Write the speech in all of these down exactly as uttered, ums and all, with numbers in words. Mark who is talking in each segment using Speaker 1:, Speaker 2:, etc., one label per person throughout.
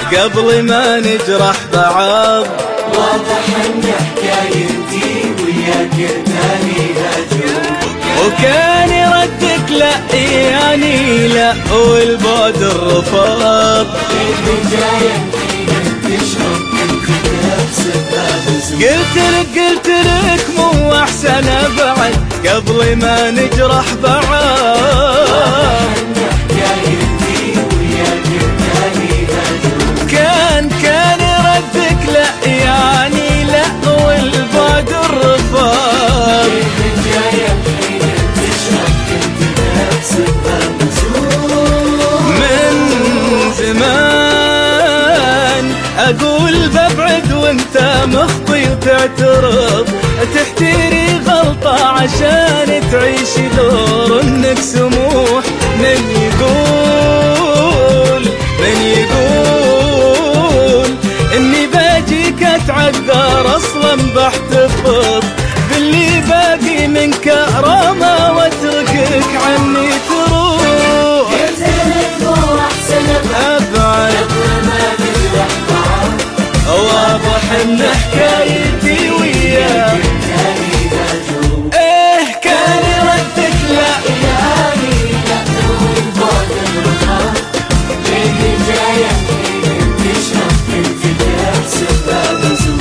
Speaker 1: قبل ما نجرح بعض.
Speaker 2: واضح ان حكايتي وياك تاليها جروح،
Speaker 1: وكان ردك لا يعني لا والبعد الرفاض.
Speaker 2: اللي جاي تشرب كنت نفس باب.
Speaker 1: قلت لك قلت لك مو احسن ابعد قبل ما نجرح بعض. كان كان ردك لا يعني لا والبعد الرفاض. من زمان اقول ببعد وانت مخطي وتعترض، تحتري غلطة عشان تعيش دور انك سموح. من يقول من يقول اني باجيك اتعذر اصلا بحتفظ باللي باقي من كرامة واتركك عني تروح. ابعد واضح ان حكايتي وياك ايه كان ردك لا يعني لا والبعد الرفاض.
Speaker 2: اللي جاية تشرب كنت نفس باب زوج.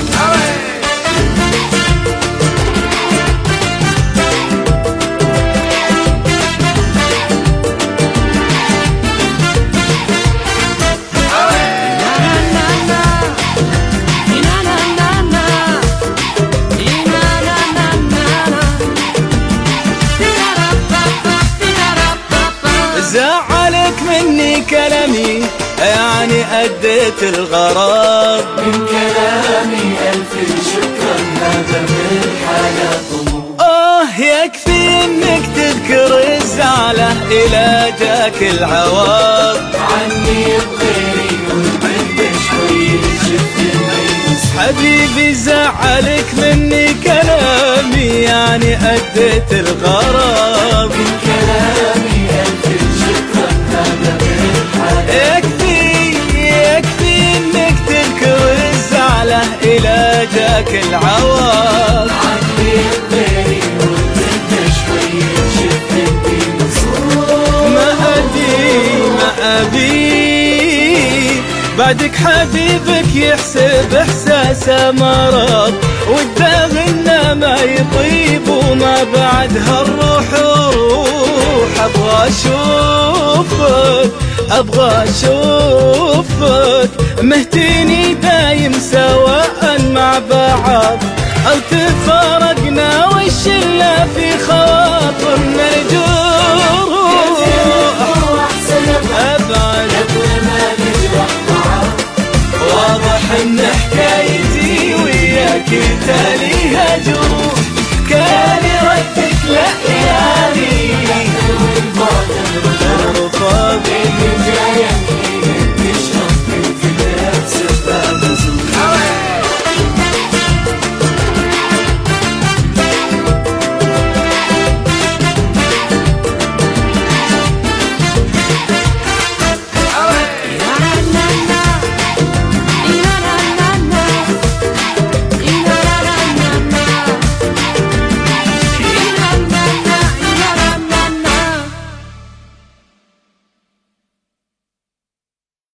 Speaker 1: زعلك مني كلامي يعني أديت الغرض.
Speaker 2: من كلامي ألف شكرا هذا من الحياة طموح.
Speaker 1: آه يكفي إنك تذكر الزعلة إلى جاك العوض.
Speaker 2: عني بغيري وبعد شوي شفت الميز.
Speaker 1: حبيبي زعلك مني كلامي يعني أديت الغرض.
Speaker 2: من كلامي ألف شكرا هذا من الحياة.
Speaker 1: يكفي يكفي إنك تذكر الزعلة إلى جاك العوض.
Speaker 2: عني بغيري وبعد شوي شفت الميز.
Speaker 1: ما أدي ما أبي بعدك حبيبك يحسب إحساسه مرض، والداغ إنه ما يطيب وما بعدها الروح روح. أبغى أشوفك أبغى أشوفك مهتني دايم سواء مع بعض أو تفارقنا والشلة في خواطرنا الجروح. أبعد واضح ان حكايتي وياك تاليها جروح.